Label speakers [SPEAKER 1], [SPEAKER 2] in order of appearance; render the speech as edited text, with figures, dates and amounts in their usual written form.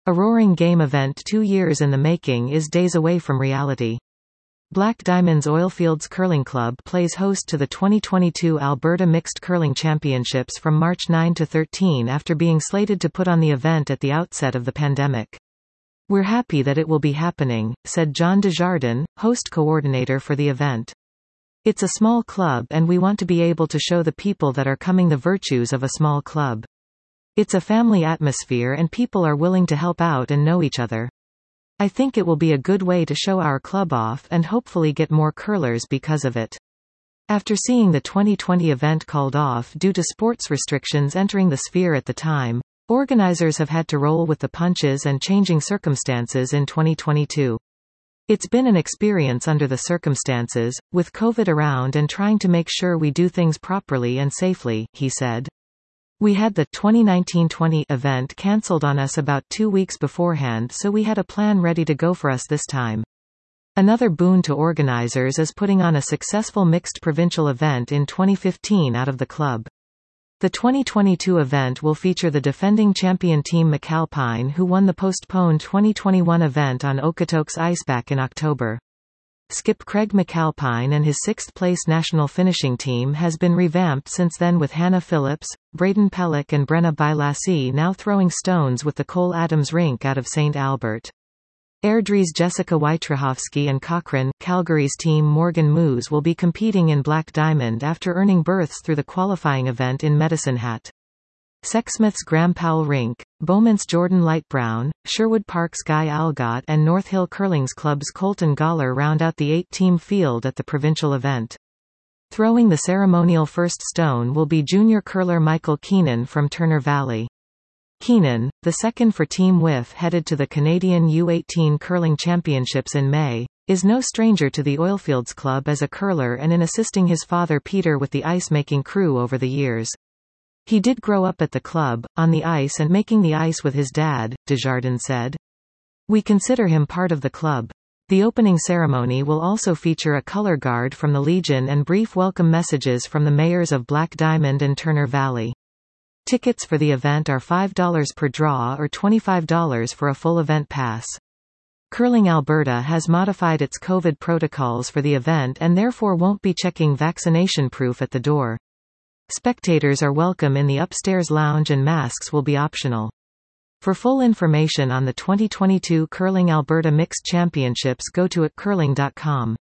[SPEAKER 1] A roaring game event 2 years in the making is days away from reality. Black Diamonds Oilfields Curling Club plays host to the 2022 Alberta Mixed Curling Championships from March 9 to 13 after being slated to put on the event at the outset of the pandemic. "We're happy that it will be happening," said John Desjardins, host coordinator for the event. "It's a small club and we want to be able to show the people that are coming the virtues of a small club. It's a family atmosphere and people are willing to help out and know each other. I think it will be a good way to show our club off and hopefully get more curlers because of it." After seeing the 2020 event called off due to sports restrictions entering the sphere at the time, organizers have had to roll with the punches and changing circumstances in 2022. "It's been an experience under the circumstances, with COVID around and trying to make sure we do things properly and safely," he said. "We had the 2019-20 event cancelled on us about 2 weeks beforehand, so we had a plan ready to go for us this time. Another boon to organizers is putting on a successful mixed provincial event in 2015 out of the club. The 2022 event will feature the defending champion team McAlpine, who won the postponed 2021 event on Okotoks Ice back in October. Skip Craig McAlpine and his 6th-place national finishing team has been revamped since then, with Hannah Phillips, Braden Pellick and Brenna Bailassie now throwing stones with the Cole Adams rink out of St. Albert. Airdrie's Jessica Wojciechowski and Cochrane, Calgary's team Morgan Moose will be competing in Black Diamond after earning berths through the qualifying event in Medicine Hat. Sexsmith's Graham Powell Rink, Beaumont's Jordan Lightbrown, Sherwood Park's Guy Algot and North Hill Curling's Club's Colton Goller round out the 8-team field at the provincial event. Throwing the ceremonial first stone will be junior curler Michael Keenan from Turner Valley. Keenan, the second for Team WIF headed to the Canadian U18 Curling Championships in May, is no stranger to the Oilfields Club as a curler and in assisting his father Peter with the ice-making crew over the years. "He did grow up at the club, on the ice and making the ice with his dad," Desjardins said. "We consider him part of the club." The opening ceremony will also feature a color guard from the Legion and brief welcome messages from the mayors of Black Diamond and Turner Valley. Tickets for the event are $5 per draw or $25 for a full event pass. Curling Alberta has modified its COVID protocols for the event and therefore won't be checking vaccination proof at the door. Spectators are welcome in the upstairs lounge and masks will be optional. For full information on the 2022 Curling Alberta Mixed Championships, go to @curling.com.